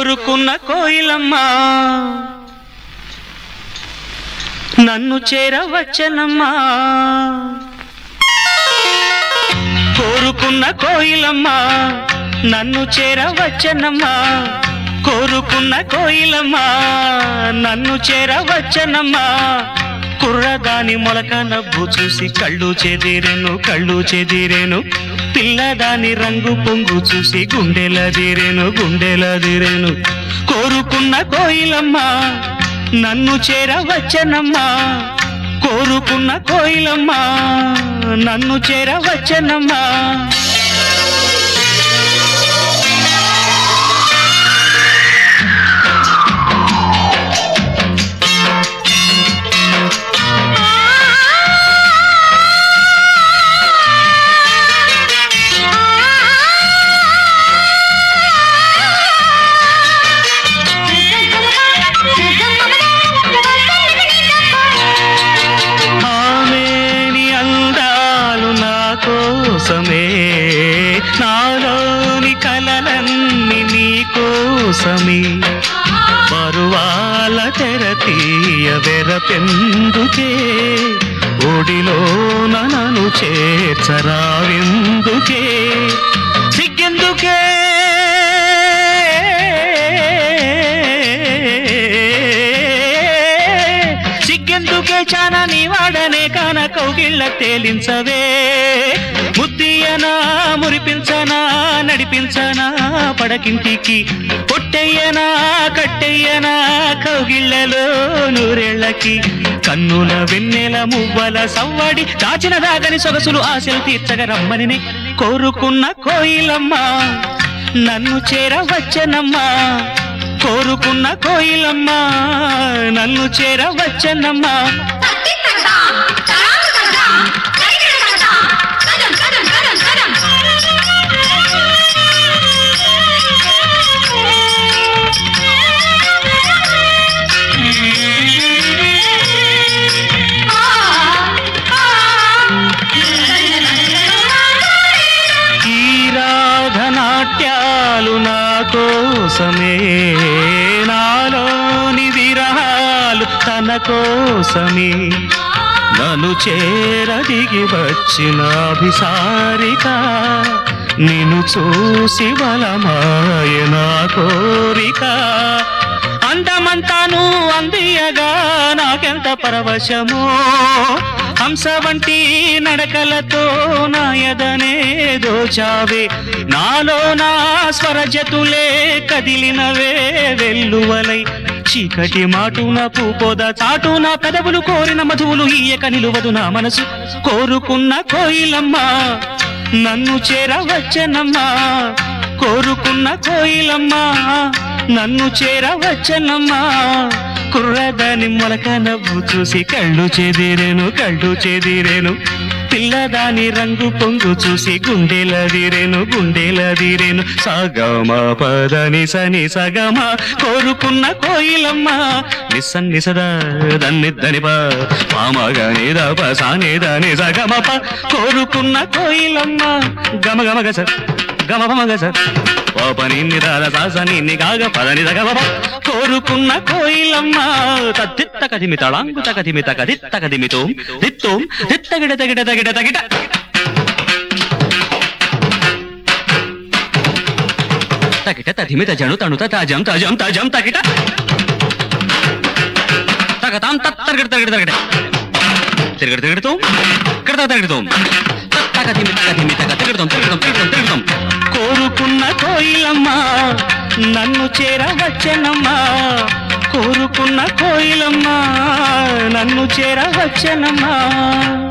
కోరుకున్న కోయిలమ్మ నన్ను చేరవచ్చనమ్మా కోరుకున్న కోయిలమ్మ నన్ను చేరవచ్చనమ్మా కోరుకున్న కోయిలమ్మ నన్ను చేరవచ్చనమ్మా కుర్రదాని మొలక నవ్వు చూసి కళ్ళు చెదిరేను పిల్లదాని రంగు పొంగు చూసి గుండెలదిరేను కోరుకున్న కోయిలమ్మ నన్ను చేరవచ్చనమ్మా కోరుకున్న కోయిలమ్మ నన్ను చేరవచ్చనమ్మా నాలోని కలలన్నీ నీ కోసమే పరువాల తెరతీయ వెరపెందుకే ఒడిలో నన్ను చేర్చరావెందుకే సిగ్గెందుకే సిగ్గెందుకే చానా నీ వాడనే కాన కౌగిళ్ళ తేలించవే ముద్దియనా మురిపించనా నడిపించనా పడకింటికి పొట్టయ్యనా కట్టయ్యనా కౌగిళ్ళలో నూరేళ్లకి కన్నుల వెన్నెల మువ్వల సవ్వడి దాచిన దాగని సొగసులు ఆశలు తీర్చగ రమ్మని కోరుకున్న కోయిలమ్మ నన్ను చేరవచ్చనమ్మా కోరుకున్న కోయిలమ్మ నన్ను చేరవచ్చనమ్మా నాట్యాలు నా కోసమే నాలోని విరహాలు తన కోసమే నన్ను చేరదిగి వచ్చిన అభిసారిక నిన్ను చూసి బలమాయ నా కోరిక అందమంతాను అందియగా నాకెంత పరవశమో హంస వంటి నడకలతో నాయదనే దోచావే నాలో నా స్వరజతులే కదిలినవే వెల్లువలై చీకటి మాటున పూపోద చాటున పెదవులు కోరిన మధువులు ఈయక నిలువదు నా మనసు కోరుకున్న కోయిలమ్మ నన్ను చేరవచ్చనమ్మా కోరుకున్న కోయిలమ్మ నన్ను చేరవచ్చనమ్మా కుర్రదాని మొలక నవ్వు చూసి కళ్ళు చెదిరేను పిల్లదాని రంగు పొంగు చూసి గుండెలదిరేను సగమ పదని సని సగమ కోరుకున్న కోయిలమ్మ నిస్సన్ని సదా దన్నిద్దని పామగని దప సానిదని సగమ కోరుకున్న కోయిలమ్మ గమ గమ గస గమ గమ గస పని నిదాల సాసని నిగాగ పదని సగమ కోరుకున్న కోయిలమ్మ తద్దిత్త కదిమి తళాంగు తగదిమి తగదిత్త కదిమితో దిత్తోం దిత్తగిడ తగిడ తగిడ తగిట తగిట తదిమిత జను తణుత తాజం తాజం తాజం తగిట తగతాం తత్తగిడ తగిడ తగిట తిరగడ తిరగడతో కడత తిరగడతో తగదిమి తగదిమి తగ తిరగడం తిరగడం తిరగడం తిరగడం కోరుకున్న కోయిలమ్మ నన్ను చేరవచ్చనమ్మా కోరుకున్న కోయిలమ్మ నన్ను చేరవచ్చనమ్మా